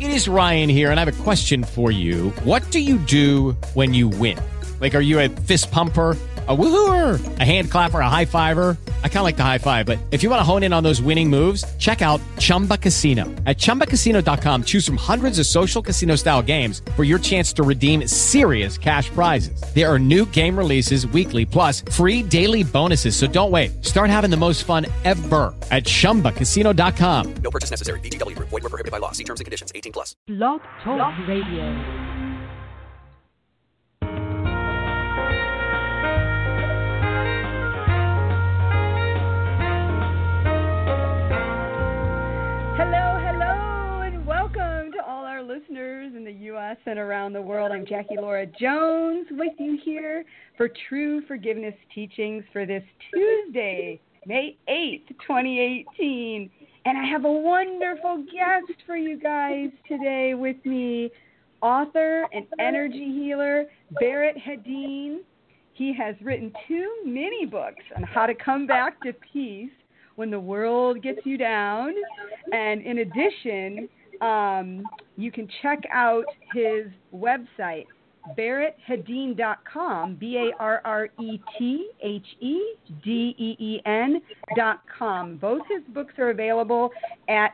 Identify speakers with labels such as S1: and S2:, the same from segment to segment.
S1: It is Ryan here, and I have a question for you. What do you do when you win? Like, are you a fist pumper, a woohooer, a hand clapper, a high fiver? I kind of like the high five, but if you want to hone in on those winning moves, check out Chumba Casino. At ChumbaCasino.com, choose from hundreds of social casino-style games for your chance to redeem serious cash prizes. There are new game releases weekly, plus free daily bonuses. So don't wait. Start having the most fun ever at ChumbaCasino.com.
S2: No purchase necessary. VGW Group. Void where prohibited by law. See terms and conditions. 18 plus.
S3: Blog Talk Radio.
S4: Listeners in the U.S. and around the world. I'm Jackie Laura Jones with you here for True Forgiveness Teachings for this Tuesday, May 8th, 2018. And I have a wonderful guest for you guys today with me, author and energy healer Barrett Hedin. He has written 2 mini books on how to come back to peace when the world gets you down. And in addition, you can check out his website, BarrettHedin.com, BarrettHedeen.com. Both his books are available at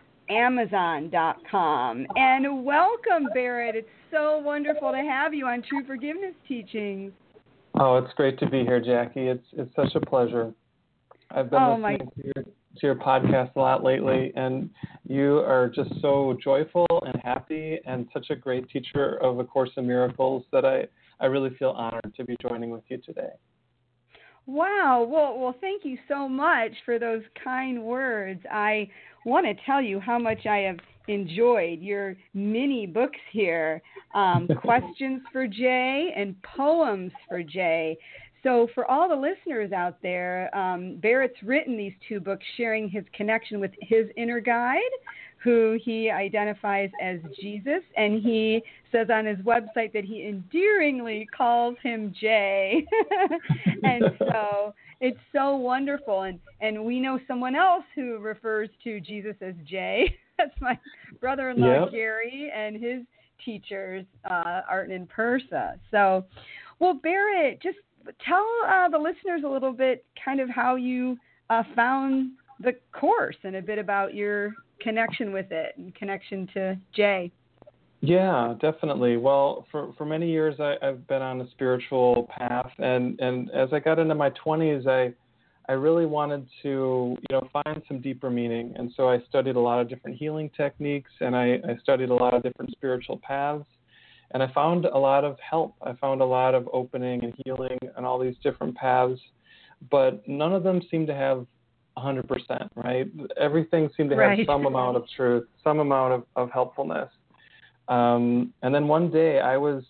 S4: Amazon.com. And welcome, Barrett. It's so wonderful to have you on True Forgiveness Teachings.
S5: Oh, it's great to be here, Jackie. It's such a pleasure. I've been listening to your podcast a lot lately, and you are just so joyful and happy and such a great teacher of A Course in Miracles that I really feel honored to be joining with you today.
S4: Wow. Well, thank you so much for those kind words. I want to tell you how much I have enjoyed your mini books here, Questions for Jay and Poems for Jay. So for all the listeners out there, Barrett's written these 2 books sharing his connection with his inner guide, who he identifies as Jesus, and he says on his website that he endearingly calls him Jay. And so it's so wonderful. And we know someone else who refers to Jesus as Jay. That's my brother-in-law,
S5: Yep.
S4: Gary, and his teachers, Art and Persa. So, well, Barrett, just tell the listeners a little bit kind of how you found the course and a bit about your connection with it and connection to Jay.
S5: Yeah, definitely. Well, for many years I've been on a spiritual path, and as I got into my 20s, I really wanted to find some deeper meaning, and so I studied a lot of different healing techniques, and I studied a lot of different spiritual paths. And I found a lot of help. I found a lot of opening and healing and all these different paths, but none of them seemed to have 100%, right? Everything seemed to have some amount of truth, some amount of helpfulness. And then one day I was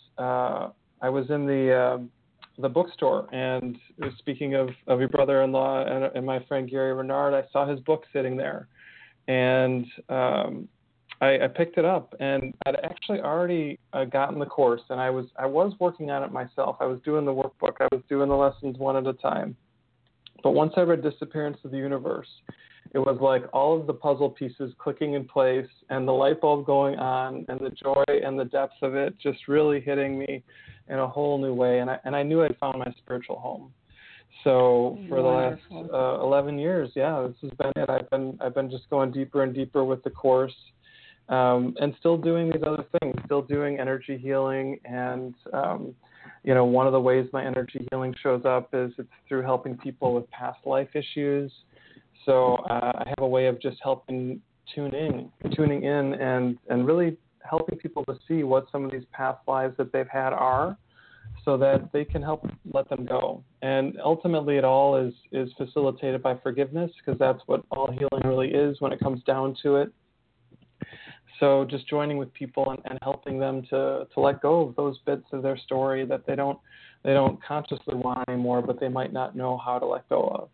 S5: in the bookstore, and speaking of your brother-in-law and my friend Gary Renard, I saw his book sitting there, and I picked it up, and I'd actually already gotten the course, and I was working on it myself. I was doing the workbook. I was doing the lessons one at a time. But once I read Disappearance of the Universe, it was like all of the puzzle pieces clicking in place and the light bulb going on and the joy and the depth of it just really hitting me in a whole new way. And I knew I'd found my spiritual home. So for the last 11 years, this has been it. I've been just going deeper and deeper with the course. And still doing these other things, still doing energy healing. And, one of the ways my energy healing shows up is it's through helping people with past life issues. So I have a way of just helping tuning in and really helping people to see what some of these past lives that they've had are, so that they can help let them go. And ultimately it all is facilitated by forgiveness, because that's what all healing really is when it comes down to it. So just joining with people and helping them to let go of those bits of their story that they don't consciously want anymore, but they might not know how to let go of.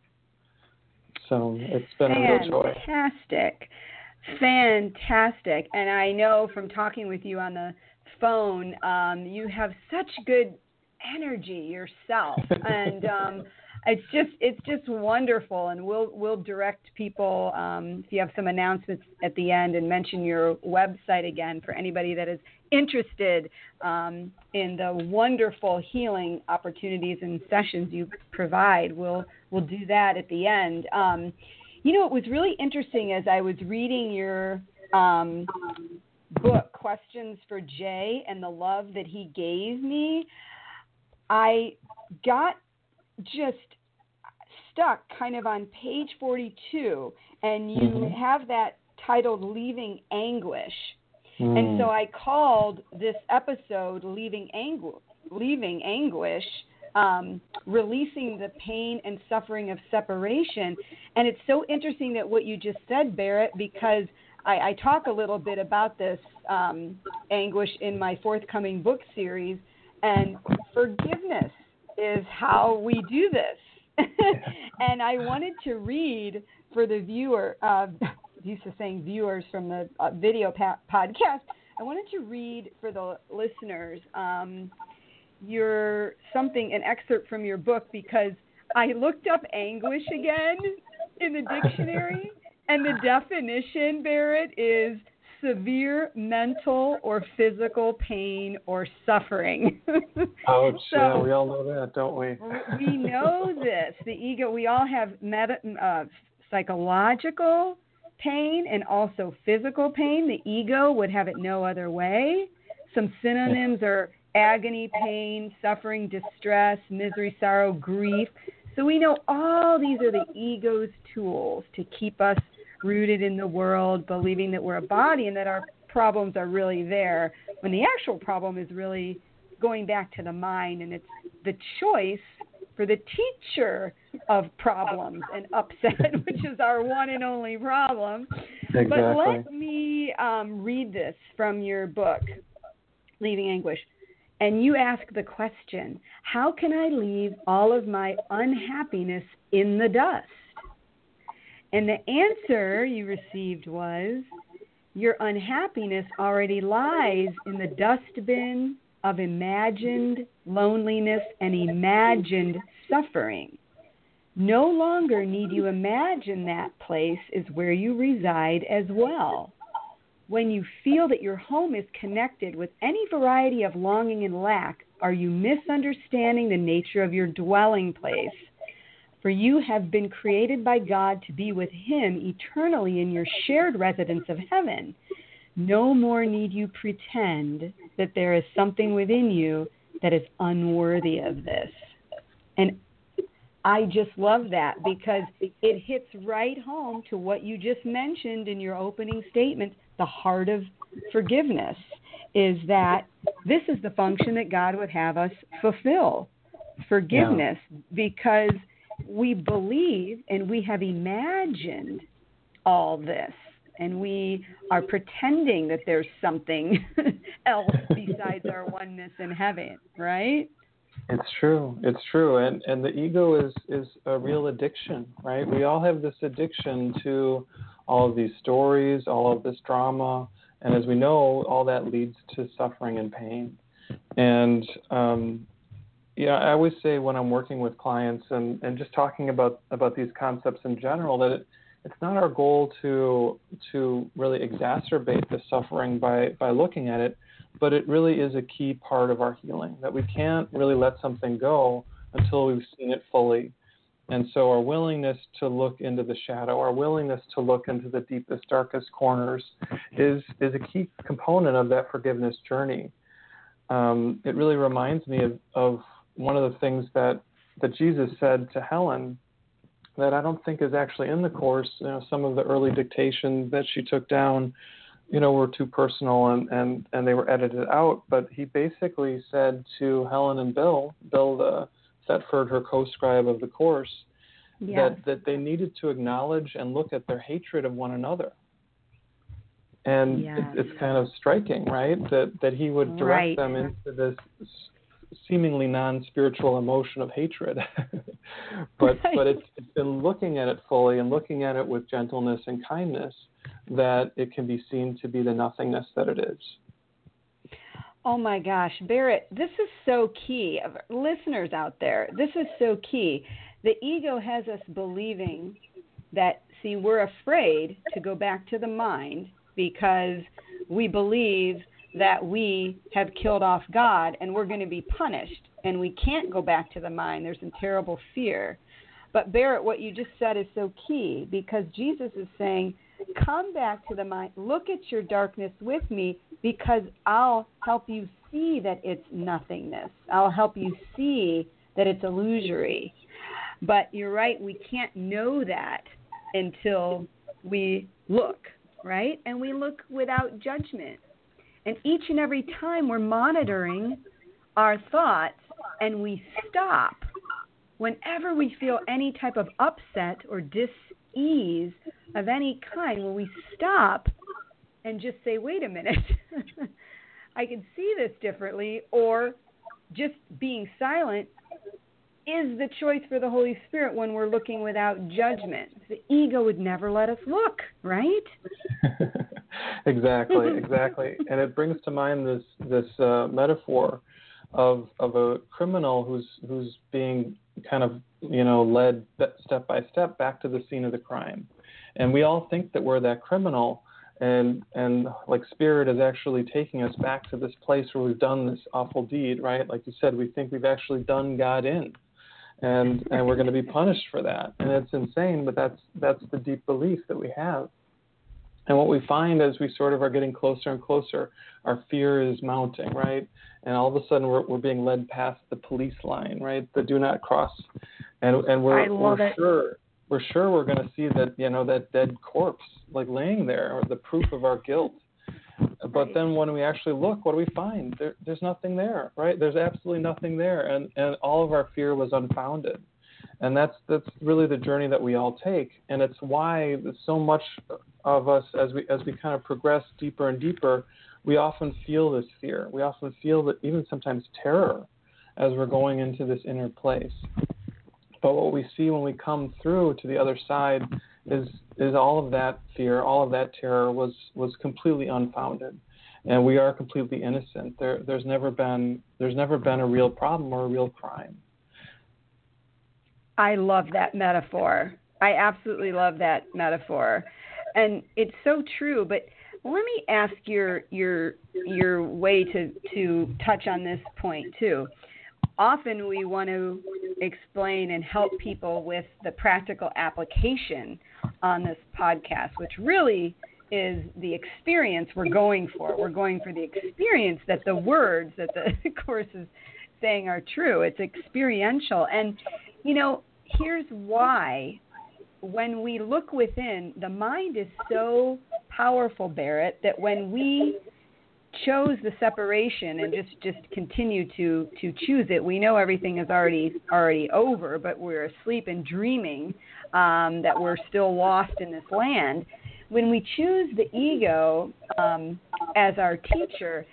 S5: So it's been a real joy.
S4: Fantastic. And I know from talking with you on the phone, you have such good energy yourself. And it's just wonderful, and we'll direct people if you have some announcements at the end, and mention your website again for anybody that is interested in the wonderful healing opportunities and sessions you provide. We'll do that at the end. It was really interesting as I was reading your book, Questions for Jay and the Love That He Gave Me. I got just stuck kind of on page 42, and you have that titled Leaving Anguish. And so I called this episode Leaving Anguish, releasing the pain and suffering of separation. And it's so interesting that what you just said, Barrett, because I talk a little bit about this anguish in my forthcoming book series, and forgiveness is how we do this. And I wanted to read for the viewer, used to saying viewers from the video podcast, I wanted to read for the listeners an excerpt from your book, because I looked up anguish again in the dictionary, and the definition, Barrett, is severe mental or physical pain or suffering.
S5: Ouch. So, yeah, we all know that, don't we?
S4: We know this. The ego, we all have psychological pain and also physical pain. The ego would have it no other way. Some synonyms are agony, pain, suffering, distress, misery, sorrow, grief. So we know all these are the ego's tools to keep us rooted in the world, believing that we're a body and that our problems are really there, when the actual problem is really going back to the mind, and it's the choice for the teacher of problems and upset, which is our one and only problem.
S5: Exactly.
S4: But let me read this from your book, Leaving Anguish. And you ask the question, how can I leave all of my unhappiness in the dust? And the answer you received was, your unhappiness already lies in the dustbin of imagined loneliness and imagined suffering. No longer need you imagine that place is where you reside as well. When you feel that your home is connected with any variety of longing and lack, are you misunderstanding the nature of your dwelling place? For you have been created by God to be with Him eternally in your shared residence of heaven. No more need you pretend that there is something within you that is unworthy of this. And I just love that, because it hits right home to what you just mentioned in your opening statement. The heart of forgiveness is that this is the function that God would have us fulfill. Forgiveness, because we believe and we have imagined all this, and we are pretending that there's something else besides our oneness in heaven, right?
S5: It's true. It's true. And the ego is a real addiction, right? We all have this addiction to all of these stories, all of this drama. And as we know, all that leads to suffering and pain. And, I always say when I'm working with clients and just talking about these concepts in general, that it's not our goal to really exacerbate the suffering by looking at it, but it really is a key part of our healing, that we can't really let something go until we've seen it fully. And so our willingness to look into the shadow, our willingness to look into the deepest, darkest corners is a key component of that forgiveness journey. It really reminds me of one of the things that Jesus said to Helen that I don't think is actually in the Course. Some of the early dictations that she took down, were too personal and they were edited out. But he basically said to Helen and Bill Thetford, her co-scribe of the Course, that they needed to acknowledge and look at their hatred of one another. And it's kind of striking, right? That he would direct them into this seemingly non-spiritual emotion of hatred. but it's been looking at it fully and looking at it with gentleness and kindness that it can be seen to be the nothingness that it is.
S4: Oh my gosh, Barrett, this is so key. Listeners out there, this is so key. The ego has us believing that, see, we're afraid to go back to the mind because we believe that we have killed off God and we're going to be punished, and we can't go back to the mind. There's some terrible fear. But Barrett, what you just said is so key, because Jesus is saying, come back to the mind, look at your darkness with me, because I'll help you see that it's nothingness. I'll help you see that it's illusory. But you're right, we can't know that until we look, right? And we look without judgment. And each and every time we're monitoring our thoughts and we stop, whenever we feel any type of upset or dis-ease of any kind, when we stop and just say, wait a minute, I can see this differently, or just being silent is the choice for the Holy Spirit when we're looking without judgment. The ego would never let us look, right?
S5: Exactly. And it brings to mind this metaphor of a criminal who's being kind of, led step by step back to the scene of the crime. And we all think that we're that criminal, and like Spirit is actually taking us back to this place where we've done this awful deed, right? Like you said, we think we've actually done God in, and we're going to be punished for that. And it's insane, but that's the deep belief that we have. And what we find as we sort of are getting closer and closer, our fear is mounting, right? And all of a sudden we're being led past the police line, right? The do not cross. And we're sure we're going to see that, that dead corpse like laying there, or the proof of our guilt. But then when we actually look, what do we find? There's nothing there, right? There's absolutely nothing there. And all of our fear was unfounded. And that's really the journey that we all take. And it's why so much of us, as we kind of progress deeper and deeper, we often feel this fear. We often feel that, even sometimes terror, as we're going into this inner place. But what we see when we come through to the other side is all of that fear, all of that terror was completely unfounded, and we are completely innocent. There's never been a real problem or a real crime.
S4: I love that metaphor. I absolutely love that metaphor, and it's so true. But let me ask your way to touch on this point too. Often we want to explain and help people with the practical application on this podcast, which really is the experience we're going for. We're going for the experience that the words that the Course is saying are true. It's experiential. And, here's why. When we look within, the mind is so powerful, Barrett, that when we chose the separation and just continue to choose it, we know everything is already over, but we're asleep and dreaming that we're still lost in this land. When we choose the ego as our teacher,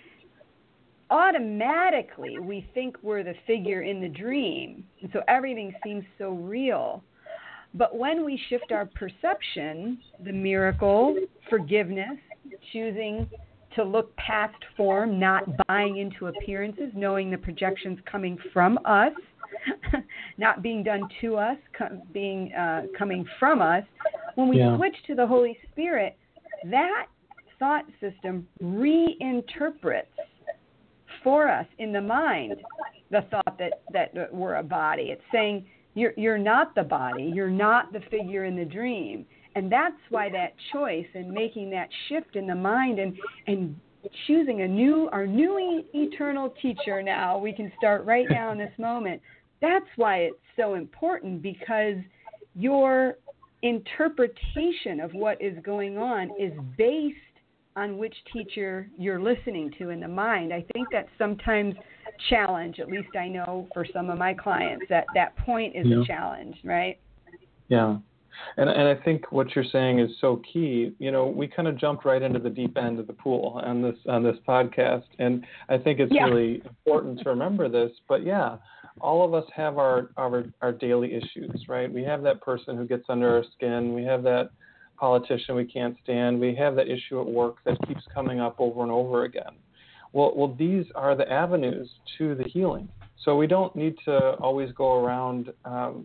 S4: automatically we think we're the figure in the dream, and so everything seems so real. But when we shift our perception, the miracle, forgiveness, choosing to look past form, not buying into appearances, knowing the projections coming from us, not being done to us, coming from us. When we switch to the Holy Spirit, that thought system reinterprets for us in the mind the thought that we're a body. It's saying you're not the body, you're not the figure in the dream. And that's why that choice and making that shift in the mind and choosing our new eternal teacher now, we can start right now in this moment. That's why it's so important, because your interpretation of what is going on is based on which teacher you're listening to in the mind. I think that's sometimes a challenge, at least I know for some of my clients, that point is a challenge, right? Yeah.
S5: And I think what you're saying is so key. We kind of jumped right into the deep end of the pool on this podcast, and I think it's really important to remember this. But all of us have our daily issues, right? We have that person who gets under our skin. We have that politician we can't stand. We have that issue at work that keeps coming up over and over again. Well, these are the avenues to the healing. So we don't need to always go around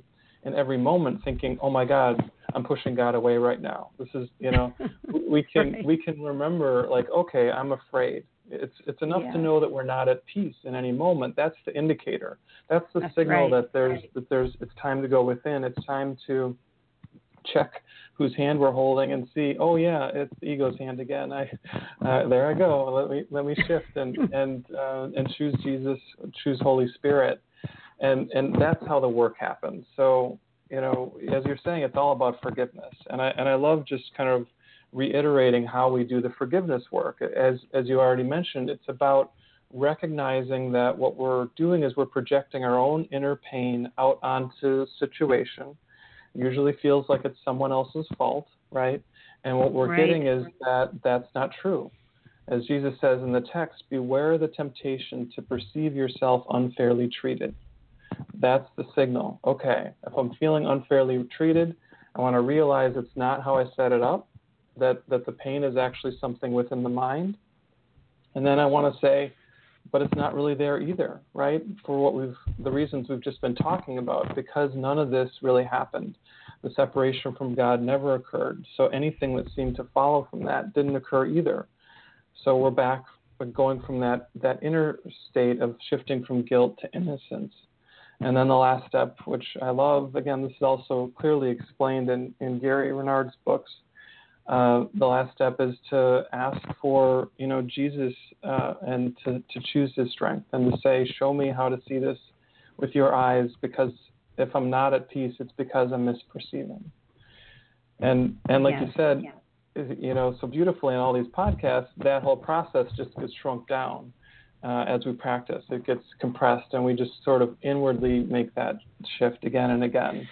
S5: in every moment thinking, oh my God, I'm pushing God away right now. This is, we can remember like, okay, I'm afraid. It's enough to know that we're not at peace in any moment. That's the indicator. That's the signal that it's time to go within. It's time to check whose hand we're holding and see, oh yeah, it's the ego's hand again. There I go. Let me shift and choose Jesus, choose Holy Spirit, and that's how the work happens. So as you're saying, it's all about forgiveness, and I love just kind of reiterating how we do the forgiveness work. As you already mentioned, it's about recognizing that what we're doing is we're projecting our own inner pain out onto a situation. Usually feels like it's someone else's fault, right? And what we're getting is that that's not true. As Jesus says in the text, beware the temptation to perceive yourself unfairly treated. That's the signal. Okay, if I'm feeling unfairly treated, I want to realize it's not how I set it up, that the pain is actually something within the mind. And then I want to say, but it's not really there either, right? For the reasons we've just been talking about, because none of this really happened. The separation from God never occurred. So anything that seemed to follow from that didn't occur either. So we're back going from that inner state of shifting from guilt to innocence. And then the last step, which I love, again, this is also clearly explained in Gary Renard's books. The last step is to ask for, Jesus and to choose his strength and to say, show me how to see this with your eyes, because if I'm not at peace, it's because I'm misperceiving. And like you said, so beautifully in all these podcasts, that whole process just gets shrunk down as we practice. It gets compressed, and we just sort of inwardly make that shift again and again.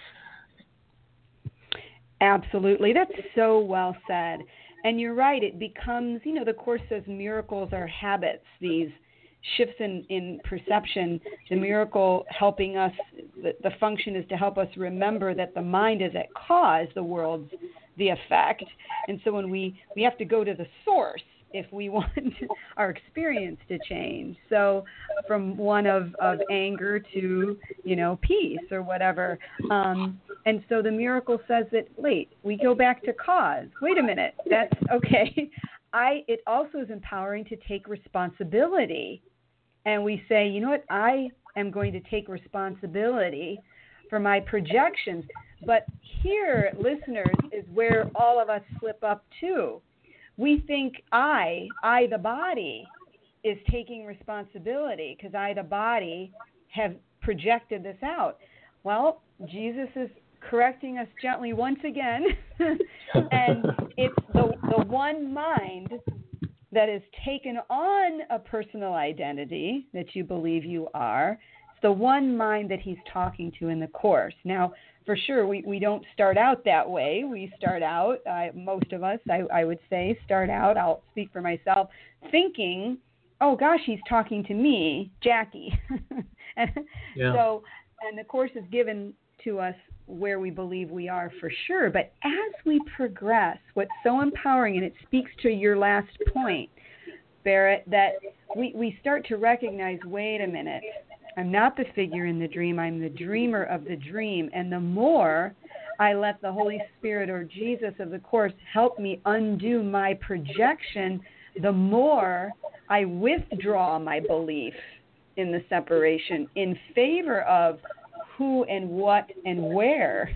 S4: Absolutely. That's so well said. And you're right. It becomes, the Course says miracles are habits, these shifts in perception. The miracle helping us, the function is to help us remember that the mind is at cause, the world's the effect. And so when we have to go to the source if we want our experience to change. So from one of anger to, peace or whatever. And so the miracle says that, we go back to cause. Wait a minute, that's okay. It also is empowering to take responsibility. And we say, you know what, I am going to take responsibility for my projections. But here, listeners, is where all of us slip up too. We think I, the body, is taking responsibility because I, the body, have projected this out. Well, Jesus is correcting us gently once again, and it's the one mind that has taken on a personal identity that you believe you are. It's the one mind that he's talking to in the Course. Now, for sure, we don't start out that way. We start out, most of us, I would say, start out, I'll speak for myself, thinking, oh gosh, he's talking to me, Jackie. So, and the Course is given to us where we believe we are for sure. But as we progress, what's so empowering, and it speaks to your last point, Barrett, that we start to recognize, wait a minute, I'm not the figure in the dream, I'm the dreamer of the dream. And the more I let the Holy Spirit or Jesus of the Course help me undo my projection, the more I withdraw my belief in the separation in favor of who and what and where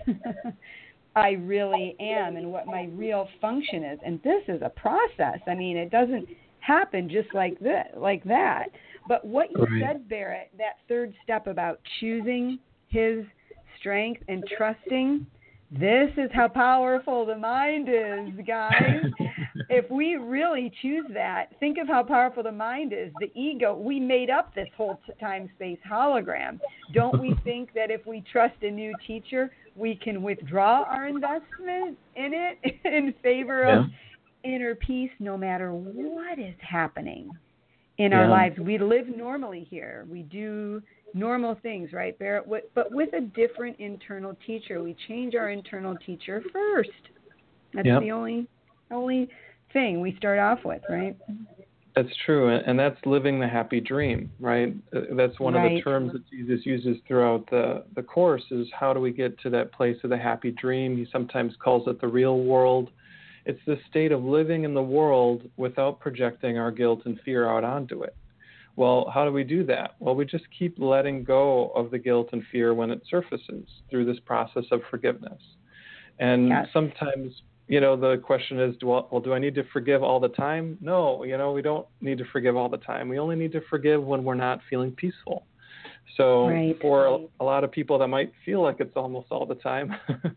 S4: I really am and what my real function is. And this is a process. I mean, it doesn't happen just like that. But what you said, Barrett, that third step about choosing his strength and trusting, this is how powerful the mind is, guys. If we really choose that, think of how powerful the mind is. The ego, we made up this whole time-space hologram. Don't we think that if we trust a new teacher, we can withdraw our investment in it in favor of inner peace no matter what is happening in our lives? We live normally here. We do normal things, right, Barrett? But with a different internal teacher. We change our internal teacher first. That's the only thing we start off with, right?
S5: That's true, and that's living the happy dream, right? That's one of the terms that Jesus uses throughout the Course is how do we get to that place of the happy dream? He sometimes calls it the real world. It's this state of living in the world without projecting our guilt and fear out onto it. Well, how do we do that? Well, we just keep letting go of the guilt and fear when it surfaces through this process of forgiveness. And sometimes, the question is, do I need to forgive all the time? No, we don't need to forgive all the time. We only need to forgive when we're not feeling peaceful. So for a lot of people, that might feel like it's almost all the time.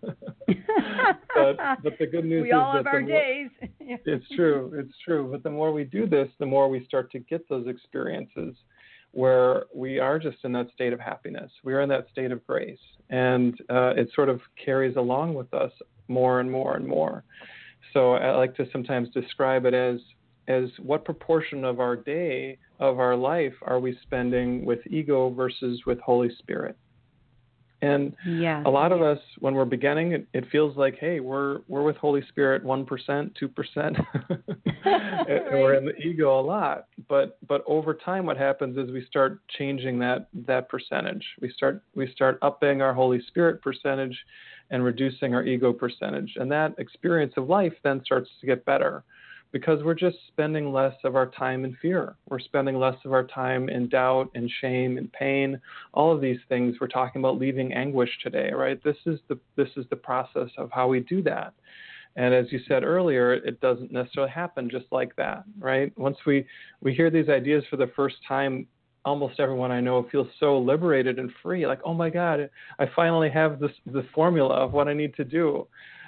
S5: but the good news is
S4: we all have our days.
S5: It's true. But the more we do this, the more we start to get those experiences where we are just in that state of happiness. We are in that state of grace. And it sort of carries along with us more and more and more. So I like to sometimes describe it as what proportion of our day, of our life, are we spending with ego versus with Holy Spirit? And a lot of us, when we're beginning, it feels like, hey, we're with Holy Spirit 1%, 2%. And we're in the ego a lot. But over time, what happens is we start changing that percentage. We start upping our Holy Spirit percentage and reducing our ego percentage. And that experience of life then starts to get better because we're just spending less of our time in fear. We're spending less of our time in doubt and shame and pain. All of these things, we're talking about leaving anguish today, right? This is the process of how we do that. And as you said earlier, it doesn't necessarily happen just like that, right? Once we hear these ideas for the first time, almost everyone I know feels so liberated and free, like, oh my God, I finally have the formula of what I need to do.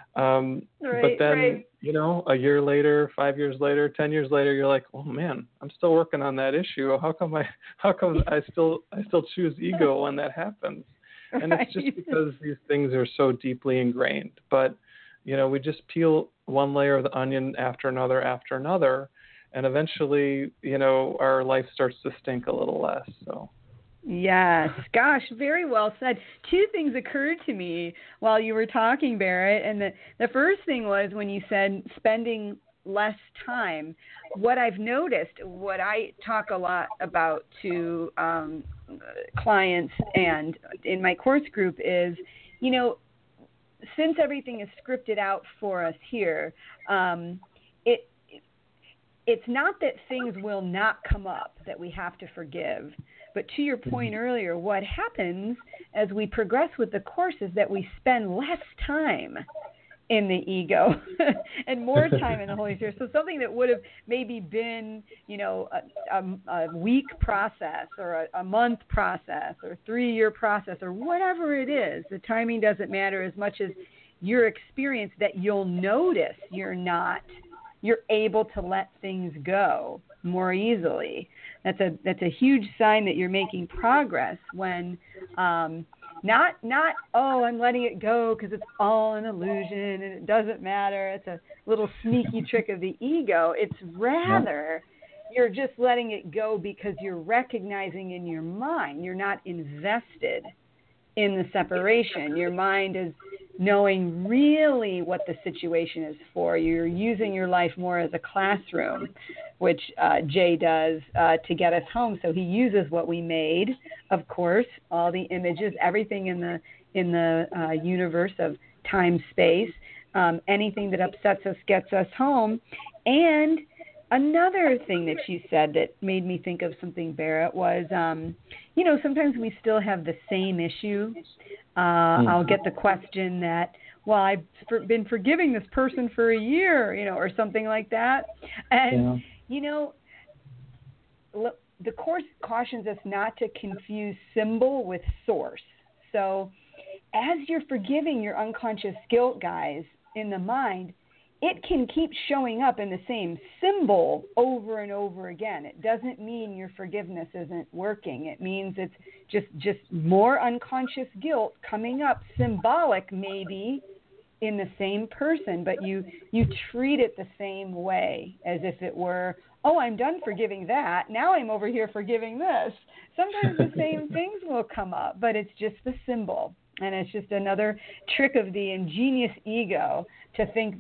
S5: But then, a year later, 5 years later, 10 years later, you're like, oh man, I'm still working on that issue. How come I still choose ego when that happens? And it's just because these things are so deeply ingrained. But, we just peel one layer of the onion after another, and eventually, our life starts to stink a little less. So.
S4: Yes. Gosh, very well said. Two things occurred to me while you were talking, Barrett. And the first thing was when you said spending less time. What I've noticed, what I talk a lot about to clients and in my course group is, since everything is scripted out for us here, it's not that things will not come up that we have to forgive. But to your point earlier, what happens as we progress with the course is that we spend less time in the ego and more time in the Holy Spirit. So something that would have maybe been, a week process or a month process or 3-year process or whatever it is, the timing doesn't matter as much as your experience that you'll notice you're able to let things go more easily. That's a huge sign that you're making progress when not I'm letting it go because it's all an illusion and it doesn't matter. It's a little sneaky trick of the ego. It's rather you're just letting it go because you're recognizing in your mind you're not invested in the separation. Your mind is knowing really what the situation is for. You're using your life more as a classroom, which Jay does to get us home. So he uses what we made, of course, all the images, everything in the universe of time, space, anything that upsets us gets us home. And another thing that you said that made me think of something, Barrett, was, sometimes we still have the same issue. I'll get the question that, well, I've been forgiving this person for a year, or something like that. And, the Course cautions us not to confuse symbol with source. So as you're forgiving your unconscious guilt, guys, in the mind, it can keep showing up in the same symbol over and over again. It doesn't mean your forgiveness isn't working. It means it's just more unconscious guilt coming up, symbolic maybe, in the same person, but you treat it the same way as if it were, oh, I'm done forgiving that. Now I'm over here forgiving this. Sometimes the same things will come up, but it's just the symbol. And it's just another trick of the ingenious ego to think that,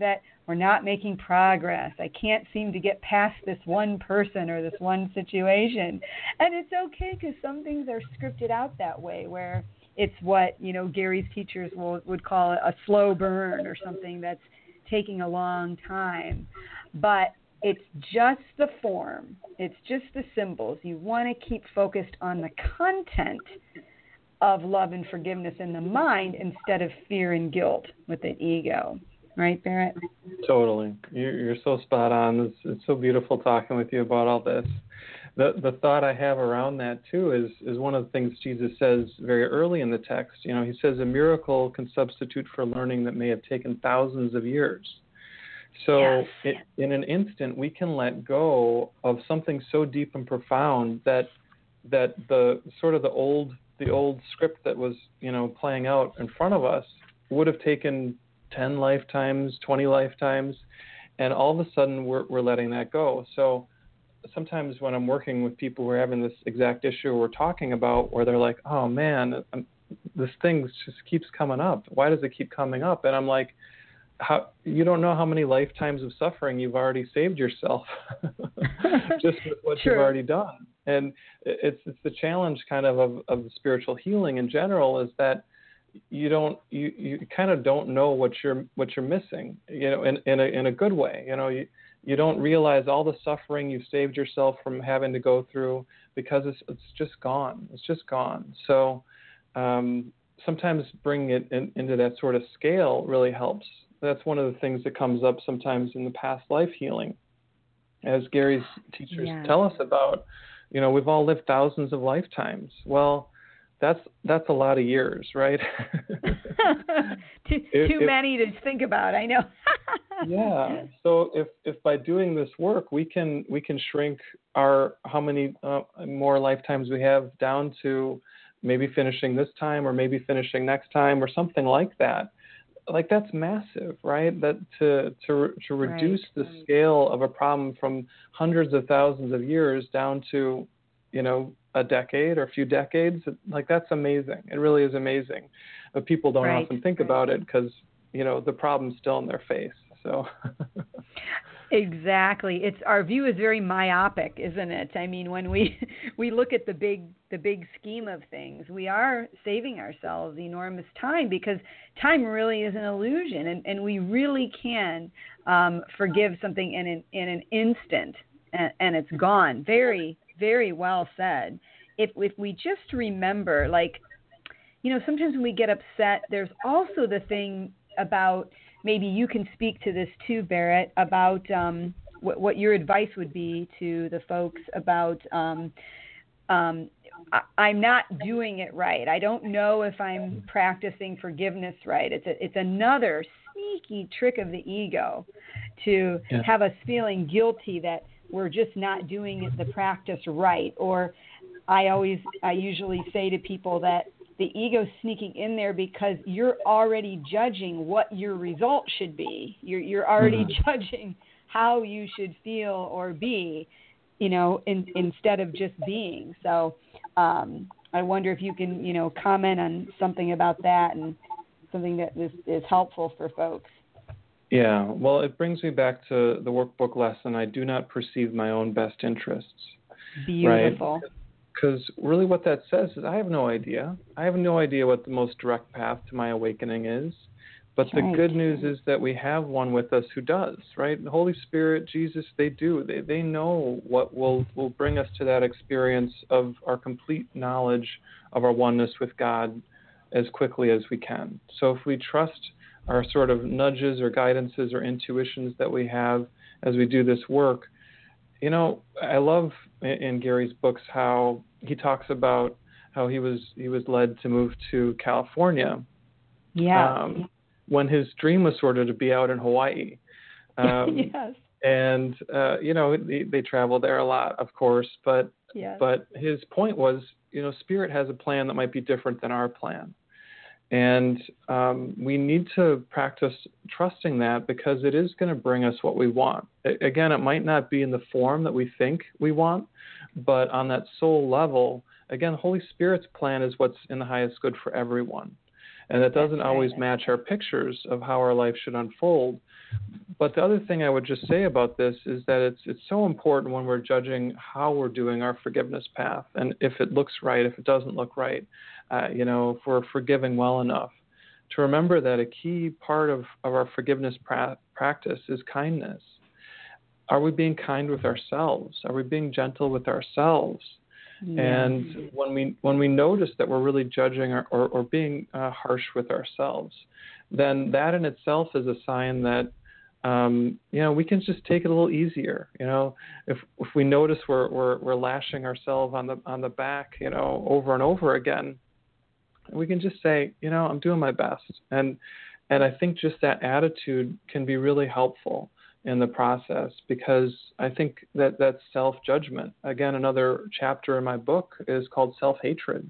S4: we're not making progress. I can't seem to get past this one person or this one situation. And it's okay, because some things are scripted out that way, where it's what, Gary's teachers would call a slow burn, or something that's taking a long time. But it's just the form. It's just the symbols. You want to keep focused on the content of love and forgiveness in the mind, instead of fear and guilt with the ego. Right, Barrett?
S5: Totally. You're so spot on. It's so beautiful talking with you about all this. The thought I have around that, too, is one of the things Jesus says very early in the text. He says a miracle can substitute for learning that may have taken thousands of years. So
S4: yes.
S5: In an instant, we can let go of something so deep and profound that the sort of the old script that was, playing out in front of us would have taken 10 lifetimes, 20 lifetimes, and all of a sudden we're letting that go. So sometimes when I'm working with people who are having this exact issue we're talking about, where they're like, oh man, this thing just keeps coming up. Why does it keep coming up? And I'm like, you don't know how many lifetimes of suffering you've already saved yourself just with what
S4: True.
S5: You've already done. And it's the challenge kind of the spiritual healing in general, is that you kind of don't know what you're missing, in a good way. You don't realize all the suffering you've saved yourself from having to go through, because it's just gone. It's just gone. So sometimes bringing it into that sort of scale really helps. That's one of the things that comes up sometimes in the past life healing, as Gary's teachers tell us about. We've all lived thousands of lifetimes. Well, that's a lot of years, right?
S4: too many to think about, I know.
S5: Yeah. So if by doing this work we can shrink how many more lifetimes we have down to maybe finishing this time, or maybe finishing next time, or something like that. Like, that's massive, right? That to reduce the scale of a problem from hundreds of thousands of years down to, a decade or a few decades, like, that's amazing. It really is amazing. But people don't often think about it, because, the problem's still in their face. So.
S4: Exactly. Our view is very myopic, isn't it? I mean, when we look at the big scheme of things, we are saving ourselves enormous time, because time really is an illusion, and we really can forgive something in an instant, and it's gone. Very, very well said. If we just remember, like, sometimes when we get upset, there's also the thing about, maybe you can speak to this too, Barrett, about what your advice would be to the folks about I'm not doing it right. I don't know if I'm practicing forgiveness right. It's another sneaky trick of the ego to have us feeling guilty that we're just not doing the practice right. Or I usually say to people that the ego's sneaking in there because you're already judging what your result should be. You're already judging how you should feel or be, instead of just being. So I wonder if you can, comment on something about that, and something that is helpful for folks.
S5: Yeah, well, it brings me back to the workbook lesson. I do not perceive my own best interests.
S4: Beautiful.
S5: Right? Because really what that says is I have no idea. I have no idea what the most direct path to my awakening is. But the good news is that we have one with us who does, right? The Holy Spirit, Jesus, they do. They know what will bring us to that experience of our complete knowledge of our oneness with God as quickly as we can. So if we trust our sort of nudges or guidances or intuitions that we have as we do this work, I love in Gary's books how he talks about how he was led to move to California.
S4: Yeah.
S5: When his dream was sort of to be out in Hawaii.
S4: Yes.
S5: And, they travel there a lot, of course. But his point was, Spirit has a plan that might be different than our plan. And we need to practice trusting that, because it is going to bring us what we want. Again, it might not be in the form that we think we want, but on that soul level, again, Holy Spirit's plan is what's in the highest good for everyone. And that doesn't always match our pictures of how our life should unfold. But the other thing I would just say about this is that it's so important when we're judging how we're doing our forgiveness path, and if it looks right, if it doesn't look right, if we're forgiving well enough, to remember that a key part of our forgiveness practice is kindness. Are we being kind with ourselves? Are we being gentle with ourselves? Yeah. And when we notice that we're really judging or being harsh with ourselves, then that in itself is a sign that we can just take it a little easier. If we notice we're lashing ourselves on the back, over and over again, we can just say, I'm doing my best. And I think just that attitude can be really helpful in the process, because I think that self-judgment, again, another chapter in my book is called self-hatred.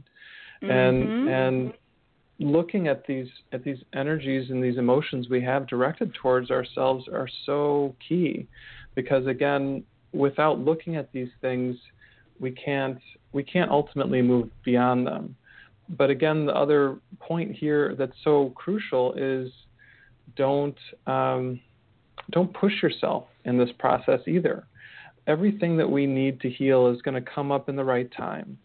S5: And looking at these energies and these emotions we have directed towards ourselves are so key, because again, without looking at these things, we can't ultimately move beyond them. But again, the other point here that's so crucial is don't push yourself in this process either. Everything that we need to heal is going to come up in the right time.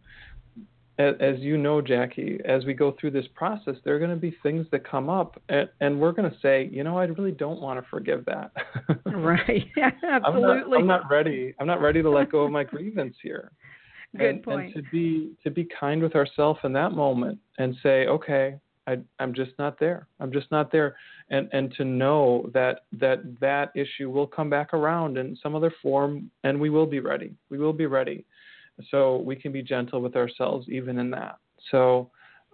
S5: As you know, Jackie, as we go through this process, there are going to be things that come up, and we're going to say, I really don't want to forgive that.
S4: Right. Absolutely.
S5: I'm not ready. I'm not ready to let go of my grievance here.
S4: Good point.
S5: And to be kind with ourselves in that moment and say, okay, I'm just not there. I'm just not there. And to know that issue will come back around in some other form, and we will be ready. We will be ready. So we can be gentle with ourselves even in that. So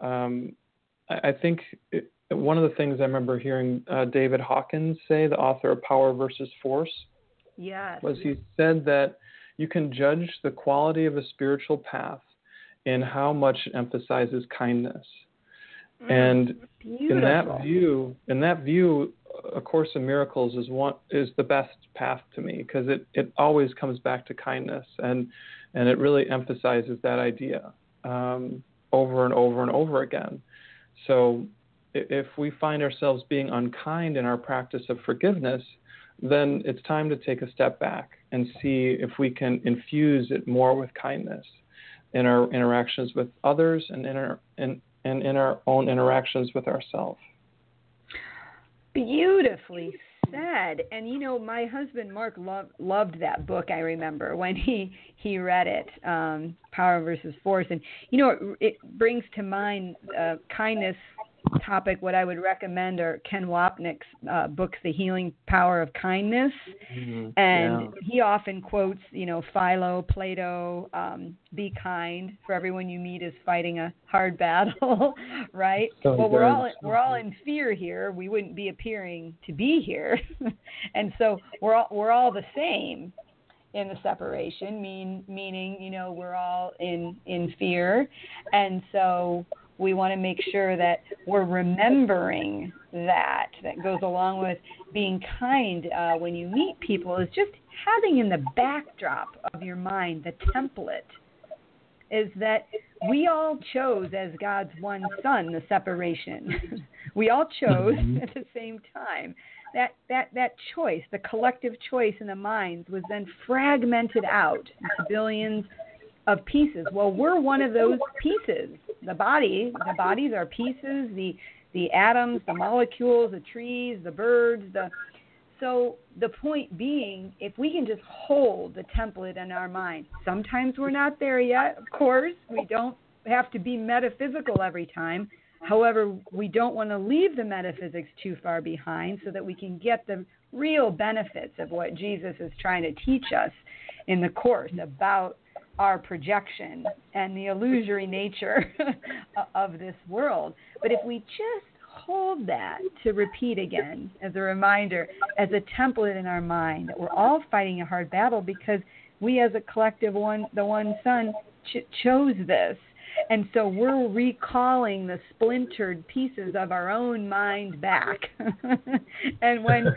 S5: I think one of the things I remember hearing David Hawkins say, the author of Power versus Force,
S4: yes,
S5: was he said that you can judge the quality of a spiritual path in how much it emphasizes kindness. And
S4: beautiful.
S5: in that view, A Course in Miracles is the best path to me, because it always comes back to kindness, and it really emphasizes that idea over and over and over again. So if we find ourselves being unkind in our practice of forgiveness, then it's time to take a step back and see if we can infuse it more with kindness in our interactions with others and in our own interactions with ourselves.
S4: Beautifully said. And my husband Mark loved that book. I remember when he read it, Power versus Force, and it brings to mind kindness topic. What I would recommend are Ken Wapnick's books, The Healing Power of Kindness. And he often quotes, Philo, Plato, be kind, for everyone you meet is fighting a hard battle, right? Well, we're all in fear here. We wouldn't be appearing to be here. And so we're all the same in the separation, meaning, we're all in fear. And so we want to make sure that we're remembering that goes along with being kind when you meet people, is just having in the backdrop of your mind the template is that we all chose as God's one son the separation. We all chose at the same time. That choice, the collective choice in the minds, was then fragmented out into billions of pieces. Well, we're one of those pieces. The bodies are pieces, the atoms, the molecules, the trees, the birds. So the point being, if we can just hold the template in our mind, sometimes we're not there yet, of course. We don't have to be metaphysical every time. However, we don't want to leave the metaphysics too far behind so that we can get the real benefits of what Jesus is trying to teach us in the Course about our projection and the illusory nature of this world. But if we just hold that, to repeat again as a reminder, as a template in our mind, that we're all fighting a hard battle because we as a collective the one son chose this. And so we're recalling the splintered pieces of our own mind back. And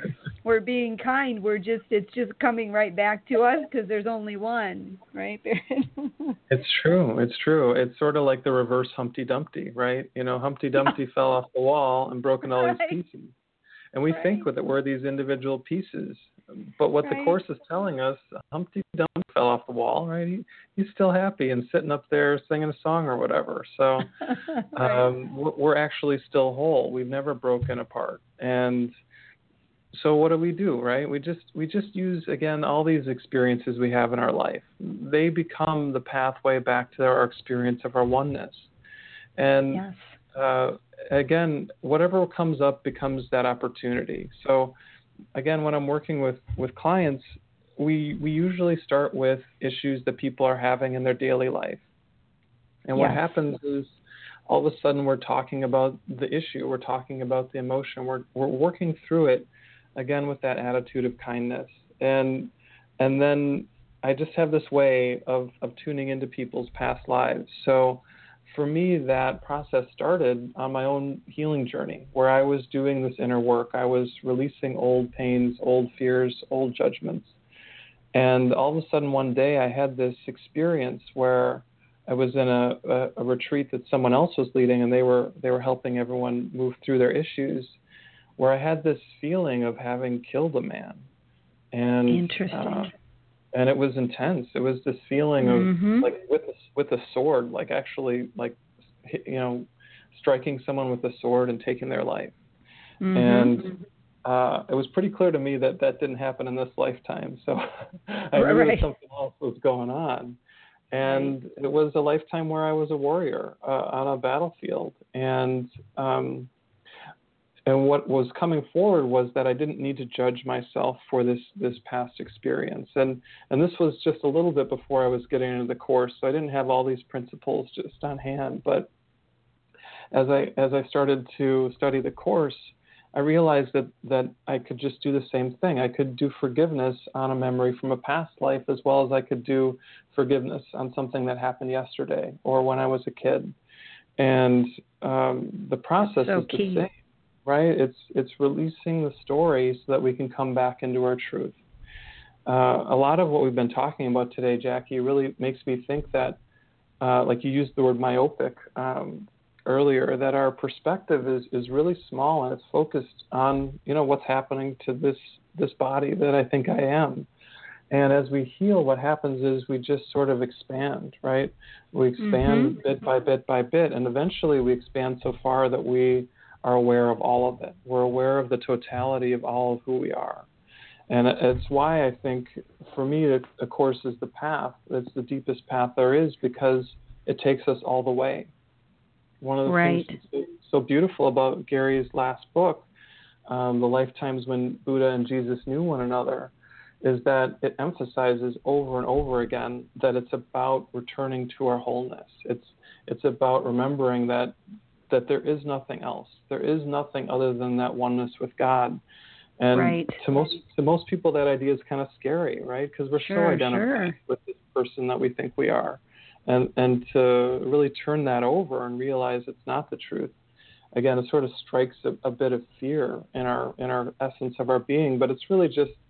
S4: we're being kind. It's just coming right back to us because there's only one, right?
S5: It's true. It's sort of like the reverse Humpty Dumpty, right? Humpty Dumpty fell off the wall and broken all these pieces. And we think that we're these individual pieces. But what the Course is telling us, Humpty Dumpty fell off the wall, right? He's still happy and sitting up there singing a song or whatever. So we're actually still whole. We've never broken apart. And so what do, right? We just use, again, all these experiences we have in our life. They become the pathway back to our experience of our oneness. And again, whatever comes up becomes that opportunity. So again, when I'm working with clients, we usually start with issues that people are having in their daily life. And what happens is all of a sudden we're talking about the issue, we're talking about the emotion, we're working through it, again, with that attitude of kindness. And then I just have this way of tuning into people's past lives. So for me, that process started on my own healing journey, where I was doing this inner work. I was releasing old pains, old fears, old judgments. And all of a sudden one day I had this experience where I was in a retreat that someone else was leading, and they were helping everyone move through their issues, where I had this feeling of having killed a man. And
S4: interesting.
S5: And it was intense. It was this feeling of like with a sword, like actually like, striking someone with a sword and taking their life. And it was pretty clear to me that didn't happen in this lifetime. So I knew that something else was going on. And it was a lifetime where I was a warrior on a battlefield. And what was coming forward was that I didn't need to judge myself for this past experience. And this was just a little bit before I was getting into the Course, so I didn't have all these principles just on hand. But as I started to study the Course, I realized that I could just do the same thing. I could do forgiveness on a memory from a past life, as well as I could do forgiveness on something that happened yesterday or when I was a kid. And the process is the same. Right? It's releasing the story so that we can come back into our truth. A lot of what we've been talking about today, Jackie, really makes me think that, like you used the word myopic earlier, that our perspective is really small, and it's focused on, what's happening to this body that I think I am. And as we heal, what happens is we just sort of expand, right? We expand bit by bit by bit, and eventually we expand so far that we are aware of all of it. We're aware of the totality of all of who we are. And it's why I think, for me, the Course is the path. It's the deepest path there is, because it takes us all the way. One of the things that's so beautiful about Gary's last book, The Lifetimes When Buddha and Jesus Knew One Another, is that it emphasizes over and over again that it's about returning to our wholeness. It's about remembering that there is nothing else. There is nothing other than that oneness with God. And to most people, that idea is kind of scary, right? Because we're so identified with this person that we think we are. And to really turn that over and realize it's not the truth, again, it sort of strikes a bit of fear in our essence of our being. But it's really just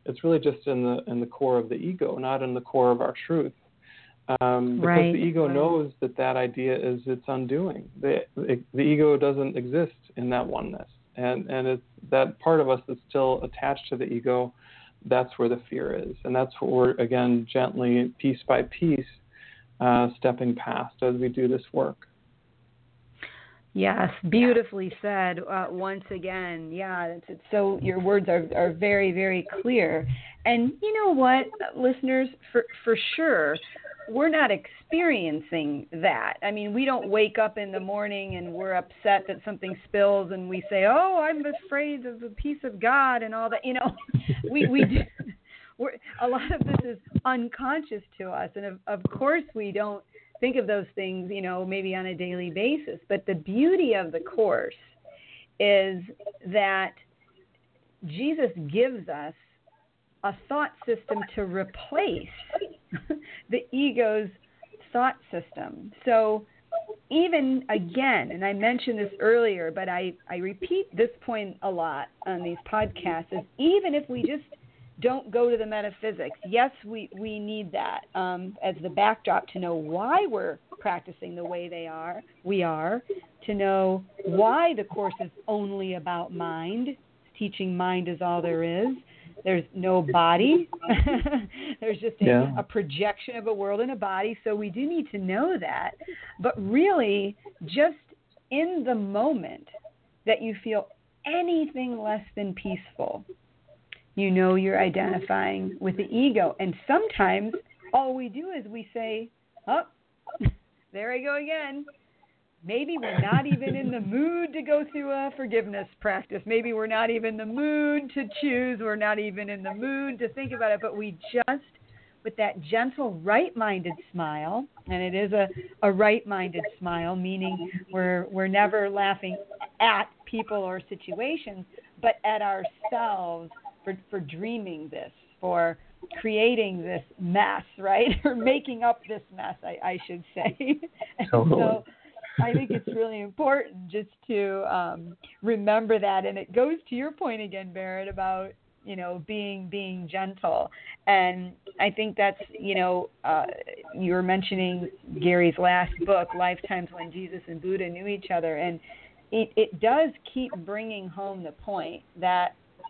S5: in the core of the ego, not in the core of our truth. Because the ego knows that idea is its undoing. The ego doesn't exist in that oneness, and it's that part of us that's still attached to the ego. That's where the fear is, and that's what we're, again, gently, piece by piece, stepping past as we do this work.
S4: Yes, beautifully said. Once again, it's so your words are very, very clear. And you know what, listeners, for sure, we're not experiencing that. I mean, we don't wake up in the morning and we're upset that something spills and we say, "Oh, I'm afraid of the peace of God," and all that. We do. A lot of this is unconscious to us, and of course we don't think of those things, maybe on a daily basis. But the beauty of the Course is that Jesus gives us a thought system to replace the ego's thought system. So even again, and I mentioned this earlier, but I repeat this point a lot on these podcasts, is even if we just don't go to the metaphysics, yes, we need that as the backdrop to know why we're practicing the way we are, to know why the Course is only about mind, teaching mind is all there is. There's no body. There's just a projection of a world in a body. So we do need to know that. But really, just in the moment that you feel anything less than peaceful, you know you're identifying with the ego. And sometimes all we do is we say, oh, there I go again. Maybe we're not even in the mood to go through a forgiveness practice. Maybe we're not even in the mood to choose. We're not even in the mood to think about it. But we just, with that gentle right-minded smile, and it is a right-minded smile, meaning we're never laughing at people or situations, but at ourselves for dreaming this, for creating this mess, right? Or making up this mess, I should say.
S5: Totally.
S4: So I think it's really important just to remember that. And it goes to your point again, Barrett, about, being gentle. And I think that's, you were mentioning Gary's last book, Lifetimes When Jesus and Buddha Knew Each Other. And it does keep bringing home the point that,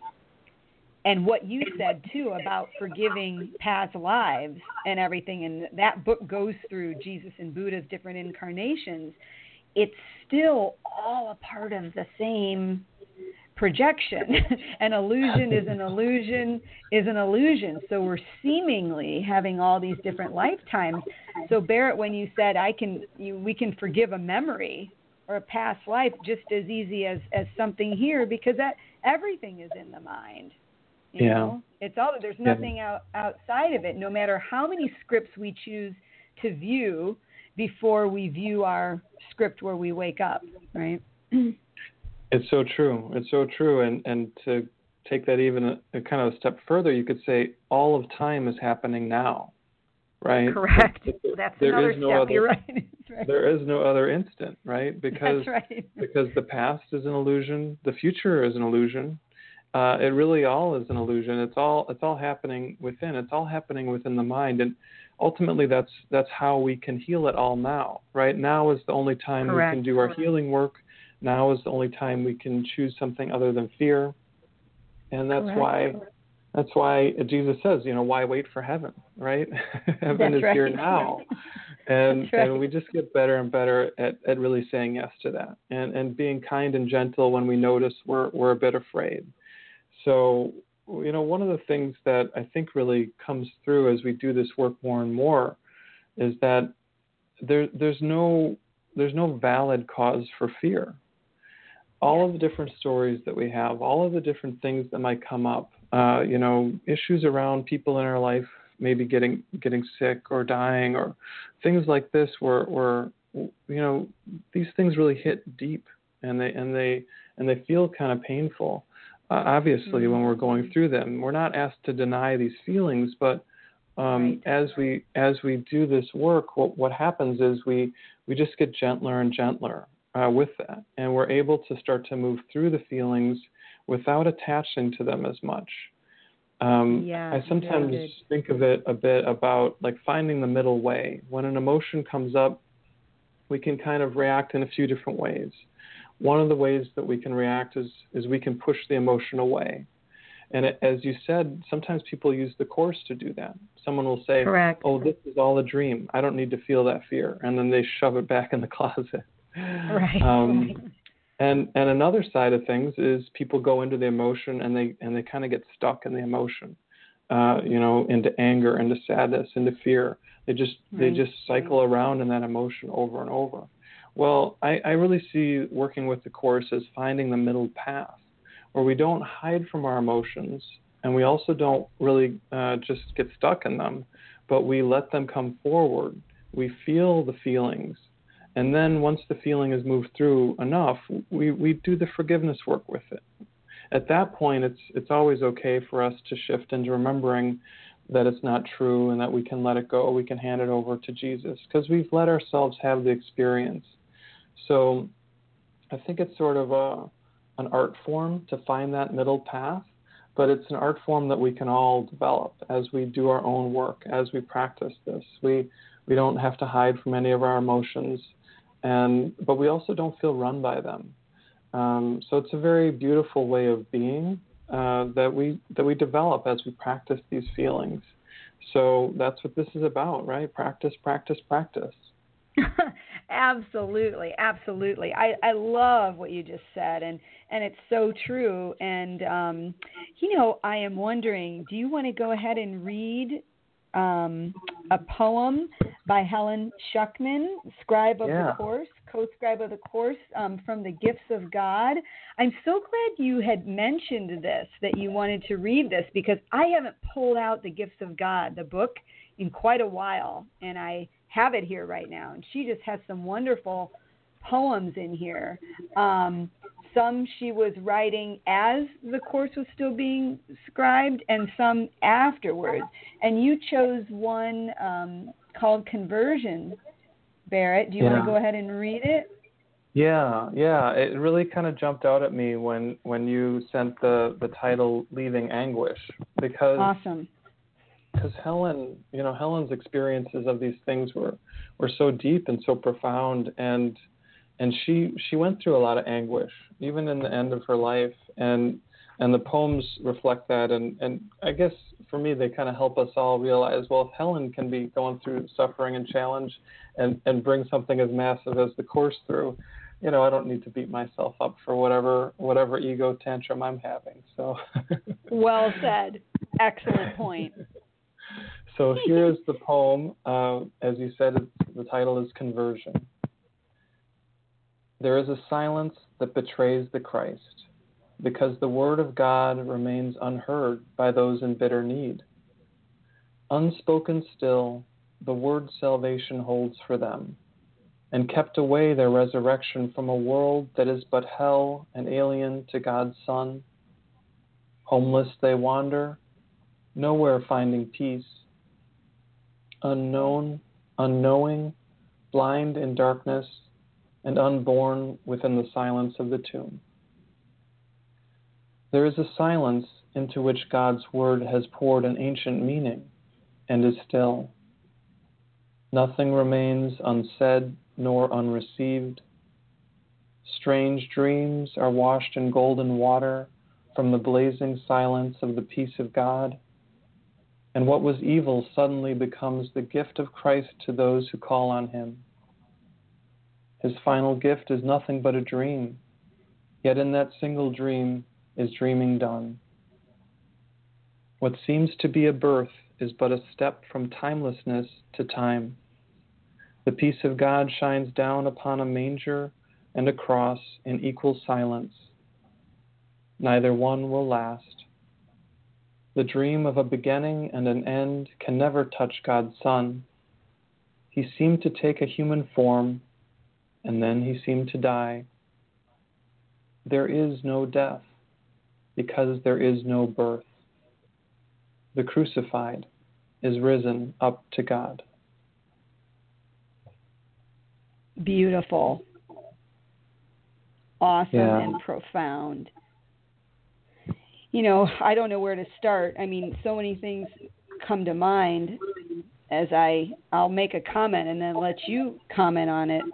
S4: and what you said, too, about forgiving past lives and everything, and that book goes through Jesus and Buddha's different incarnations, it's still all a part of the same projection. An illusion is an illusion is an illusion. So we're seemingly having all these different lifetimes. So, Barrett, when you said we can forgive a memory or a past life just as easy as something here, because that everything is in the mind. You know? It's all, there's nothing outside of it, no matter how many scripts we choose to view before we view our script where we wake up, right?
S5: It's so true. It's so true. And to take that even a kind of a step further, you could say all of time is happening now, right?
S4: Correct. That's another step. You're right. Right.
S5: There is no other instant, right? Because,
S4: that's right.
S5: Because the past is an illusion. The future is an illusion. It really all is an illusion. It's all happening within. It's all happening within the mind, and ultimately that's how we can heal it all now. Right now is the only time we can do our healing work. Now is the only time we can choose something other than fear, and that's why Jesus says, why wait for heaven? Right? Heaven is here now, and we just get better and better at really saying yes to that, and being kind and gentle when we notice we're a bit afraid. So, one of the things that I think really comes through as we do this work more and more is that there's no valid cause for fear. All of the different stories that we have, all of the different things that might come up, issues around people in our life, maybe getting sick or dying or things like this, where these things really hit deep and they feel kind of painful. Obviously, when we're going through them, we're not asked to deny these feelings, but as we do this work, what happens is we just get gentler and gentler with that, and we're able to start to move through the feelings without attaching to them as much. I sometimes think of it a bit about like finding the middle way. When an emotion comes up, we can kind of react in a few different ways. One of the ways that we can react is we can push the emotion away. And as you said, sometimes people use the Course to do that. Someone will say, oh, this is all a dream. I don't need to feel that fear. And then they shove it back in the closet.
S4: Right.
S5: And another side of things is people go into the emotion and they kind of get stuck in the emotion, into anger, into sadness, into fear. They just cycle around in that emotion over and over. Well, I really see working with the Course as finding the middle path, where we don't hide from our emotions, and we also don't really just get stuck in them, but we let them come forward. We feel the feelings, and then once the feeling is moved through enough, we do the forgiveness work with it. At that point, it's always okay for us to shift into remembering that it's not true and that we can let it go. We can hand it over to Jesus because we've let ourselves have the experience. So I think it's sort of an art form to find that middle path, but it's an art form that we can all develop as we do our own work, as we practice this. We don't have to hide from any of our emotions, but we also don't feel run by them. So it's a very beautiful way of being that we develop as we practice these feelings. So that's what this is about, right? Practice, practice, practice.
S4: Absolutely, absolutely. I love what you just said, and it's so true. And I am wondering, do you want to go ahead and read a poem by Helen Schucman, scribe of the Course, co-scribe of the Course, from the Gifts of God? I'm so glad you had mentioned this, that you wanted to read this, because I haven't pulled out the Gifts of God, the book, in quite a while, and I have it here right now. And she just has some wonderful poems in here. Some she was writing as the Course was still being scribed, and some afterwards. And you chose one called Conversion, Barrett. Do you want to go ahead and read it?
S5: Yeah. It really kind of jumped out at me when you sent the title "Leaving Anguish," because
S4: awesome.
S5: Because Helen's experiences of these things were so deep and so profound, and she went through a lot of anguish, even in the end of her life, and the poems reflect that, and I guess for me they kind of help us all realize, well, if Helen can be going through suffering and challenge and bring something as massive as the Course through, I don't need to beat myself up for whatever ego tantrum I'm having. So
S4: well said. Excellent point.
S5: So here's the poem. As you said, the title is Conversion. There is a silence that betrays the Christ, because the word of God remains unheard by those in bitter need. Unspoken still, the word salvation holds for them, and kept away their resurrection from a world that is but hell and alien to God's Son. Homeless they wander, nowhere finding peace. Unknown, unknowing, blind in darkness, and unborn within the silence of the tomb. There is a silence into which God's word has poured an ancient meaning, and is still. Nothing remains unsaid nor unreceived. Strange dreams are washed in golden water from the blazing silence of the peace of God. And what was evil suddenly becomes the gift of Christ to those who call on him. His final gift is nothing but a dream, yet in that single dream is dreaming done. What seems to be a birth is but a step from timelessness to time. The peace of God shines down upon a manger and a cross in equal silence. Neither one will last. The dream of a beginning and an end can never touch God's Son. He seemed to take a human form, and then he seemed to die. There is no death, because there is no birth. The crucified is risen up to God.
S4: Beautiful. Awesome and profound. I don't know where to start. I mean, so many things come to mind as I'll make a comment and then let you comment on it.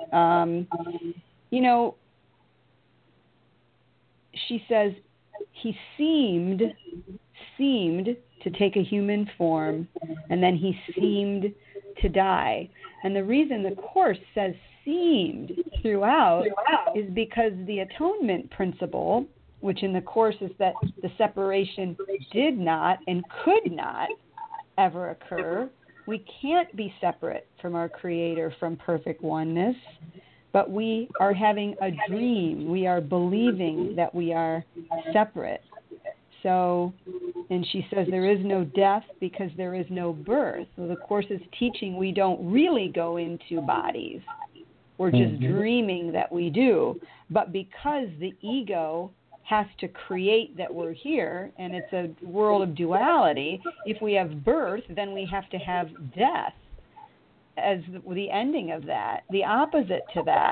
S4: She says, he seemed to take a human form, and then he seemed to die. And the reason the Course says seemed throughout is because the atonement principle, which in the Course is that the separation did not and could not ever occur. We can't be separate from our Creator, from perfect oneness, but we are having a dream. We are believing that we are separate. So, and she says there is no death because there is no birth. So the Course is teaching we don't really go into bodies. We're just dreaming that we do. But because the ego has to create that we're here, and it's a world of duality, if we have birth, then we have to have death as the ending of that, the opposite to that.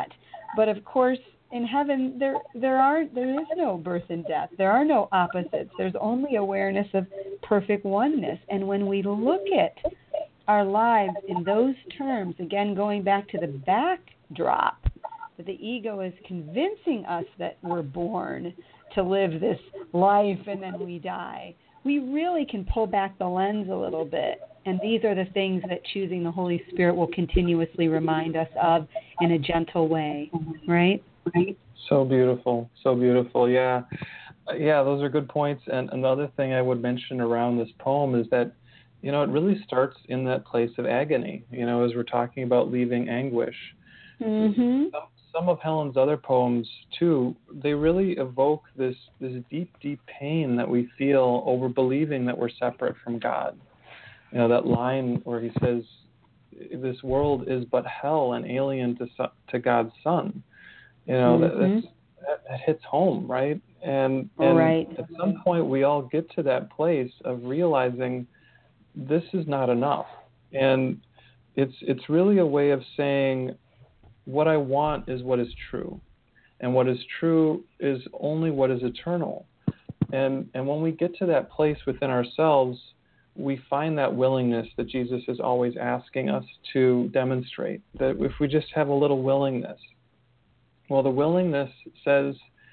S4: But of course, in heaven, there is no birth and death. There are no opposites. There's only awareness of perfect oneness. And when we look at our lives in those terms, again, going back to the backdrop, that the ego is convincing us that we're born to live this life and then we die, we really can pull back the lens a little bit. And these are the things that choosing the Holy Spirit will continuously remind us of in a gentle way, right?
S5: So beautiful, so beautiful. Yeah, those are good points. And another thing I would mention around this poem is that, it really starts in that place of agony, as we're talking about leaving anguish.
S4: Mm-hmm.
S5: Some of Helen's other poems, too, they really evoke this deep, deep pain that we feel over believing that we're separate from God. That line where he says, this world is but hell and alien to God's Son.
S4: Mm-hmm.
S5: that hits home, right? And
S4: right.
S5: At some point we all get to that place of realizing this is not enough. And it's really a way of saying what I want is what is true. And what is true is only what is eternal. And when we get to that place within ourselves, we find that willingness that Jesus is always asking us to demonstrate, that if we just have a little willingness. Well, the willingness says,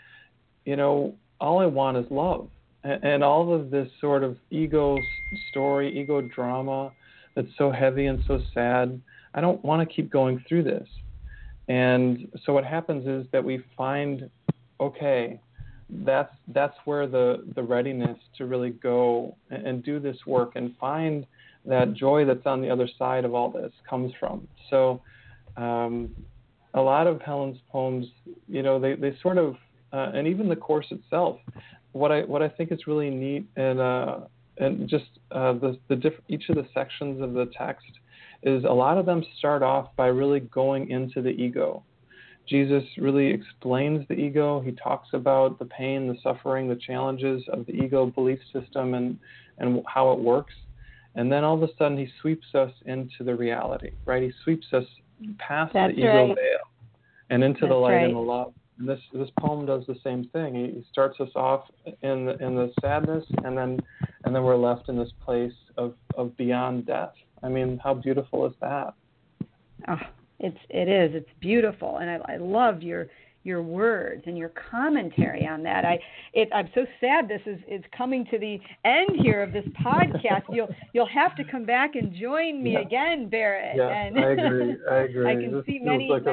S5: all I want is love. And all of this sort of ego story, ego drama that's so heavy and so sad, I don't want to keep going through this. And so what happens is that we find, okay, that's where the readiness to really go and do this work and find that joy that's on the other side of all this comes from. So a lot of Helen's poems, they sort of, and even the Course itself, what I think is really neat and just each of the sections of the text is a lot of them start off by really going into the ego. Jesus really explains the ego. He talks about the pain, the suffering, the challenges of the ego belief system and how it works. And then all of a sudden he sweeps us into the reality, right? He sweeps us past the ego veil and into the light and the love. And this poem does the same thing. He starts us off in the sadness, and then we're left in this place of beyond death. I mean, how beautiful is that?
S4: Oh, it is. It's beautiful, and I love your words and your commentary on that. I'm so sad this is coming to the end here of this podcast. You'll have to come back and join me again, Barrett.
S5: Yeah,
S4: and
S5: I agree.
S4: I can
S5: this
S4: see
S5: feels
S4: many
S5: like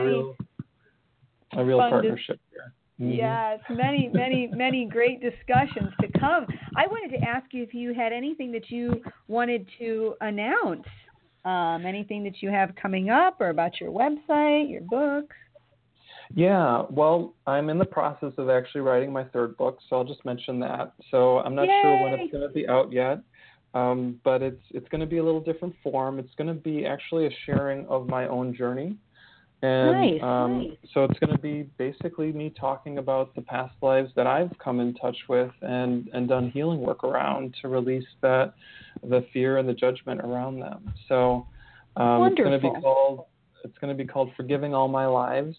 S5: a real partnership here. Mm-hmm.
S4: Yes, many great discussions to come. I wanted to ask you if you had anything that you wanted to announce, anything that you have coming up, or about your website, your books.
S5: Yeah, well, I'm in the process of actually writing my third book, so I'll just mention that. So I'm not sure when it's going to be out yet, but it's going to be a little different form. It's going to be actually a sharing of my own journey. And
S4: nice.
S5: So it's going to be basically me talking about the past lives that I've come in touch with and done healing work around to release the fear and the judgment around them. So it's going to be called Forgiving All My Lives.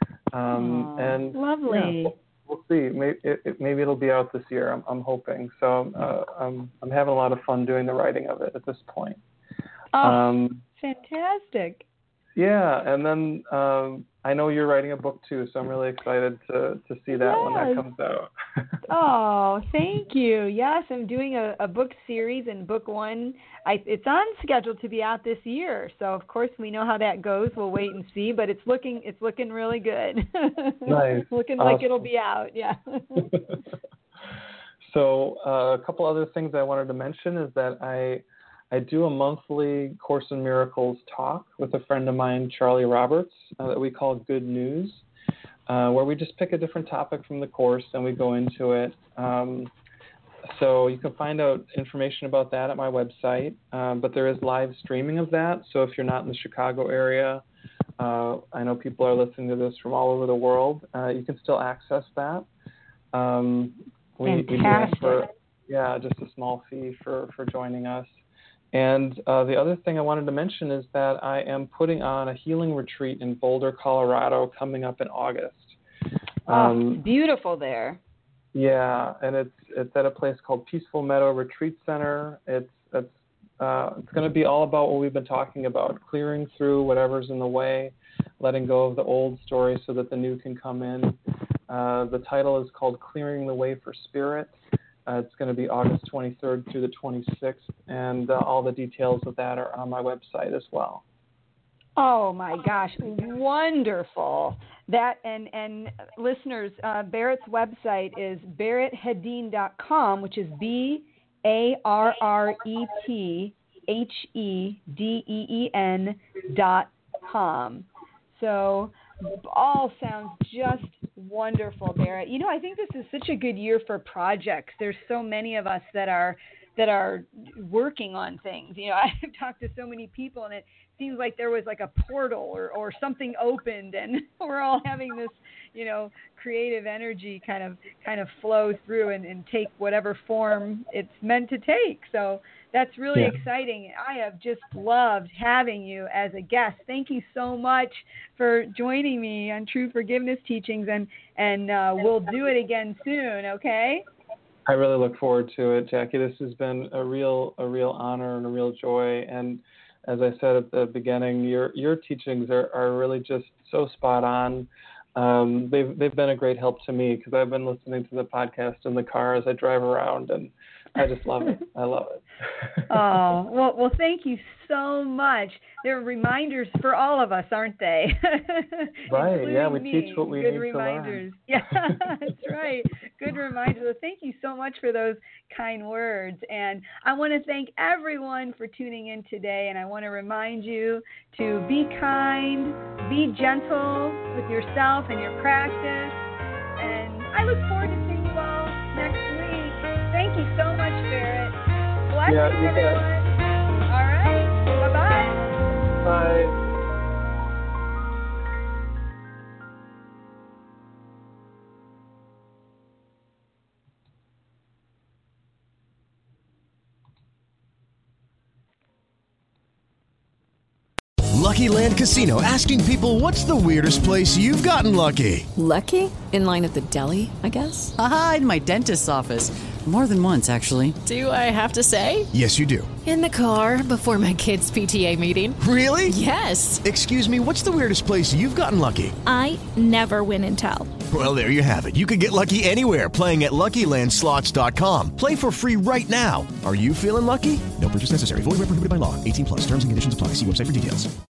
S5: And
S4: lovely.
S5: Yeah, we'll see. Maybe it'll be out this year. I'm hoping. So I'm having a lot of fun doing the writing of it at this point.
S4: Oh, fantastic.
S5: Yeah, and then I know you're writing a book too, so I'm really excited to see that when that comes out.
S4: Oh, thank you. Yes, I'm doing a book series, and book one, it's on schedule to be out this year. So of course we know how that goes. We'll wait and see, but it's looking really good.
S5: Nice.
S4: It's looking like it'll be out. Yeah.
S5: So a couple other things I wanted to mention is that I do a monthly Course in Miracles talk with a friend of mine, Charlie Roberts, that we call Good News, where we just pick a different topic from the Course and we go into it. So you can find out information about that at my website, but there is live streaming of that. So if you're not in the Chicago area, I know people are listening to this from all over the world, you can still access that. We do offer, just a small fee for joining us. And the other thing I wanted to mention is that I am putting on a healing retreat in Boulder, Colorado, coming up in August.
S4: Beautiful there.
S5: Yeah, and it's at a place called Peaceful Meadow Retreat Center. It's going to be all about what we've been talking about, clearing through whatever's in the way, letting go of the old story so that the new can come in. The title is called Clearing the Way for Spirit. It's going to be August 23rd through the 26th, and all the details of that are on my website as well.
S4: Oh my gosh, wonderful! That and listeners, Barrett's website is barretthedeen.com, which is BARRETHEDEEN.com. So all sounds just wonderful, Barrett. You know, I think this is such a good year for projects. There's so many of us that are working on things. You know, I've talked to so many people, and it seems like there was like a portal or something opened, and we're all having this, you know, creative energy kind of flow through and take whatever form it's meant to take. So that's really exciting. I have just loved having you as a guest. Thank you so much for joining me on True Forgiveness Teachings, and we'll do it again soon, okay?
S5: I really look forward to it, Jackie. This has been a real honor and a real joy. And as I said at the beginning, your teachings are really just so spot on. They've been a great help to me because I've been listening to the podcast in the car as I drive around, and I just love it. I love it.
S4: Oh, well, thank you so much. They're reminders for all of us, aren't they?
S5: Right, yeah, we teach what we
S4: Good
S5: need
S4: reminders.
S5: to learn.
S4: Yeah, that's right. Good reminders. Well, thank you so much for those kind words. And I want to thank everyone for tuning in today, and I want to remind you to be kind, be gentle with yourself and your practice, and I look forward to seeing you all next week. Thank you so much, Barrett. Blessings, everyone. All right. Bye-bye.
S5: Bye.
S6: Lucky Land Casino, asking people, what's the weirdest place you've gotten lucky?
S7: Lucky? In line at the deli, I guess?
S8: Aha, in my dentist's office. More than once, actually.
S7: Do I have to say?
S6: Yes, you do.
S7: In the car before my kids' PTA meeting.
S6: Really?
S7: Yes.
S6: Excuse me, what's the weirdest place you've gotten lucky?
S9: I never win and tell.
S6: Well, there you have it. You can get lucky anywhere, playing at LuckyLandSlots.com. Play for free right now. Are you feeling lucky? No purchase necessary. Void where prohibited by law. 18+. Terms and conditions apply. See website for details.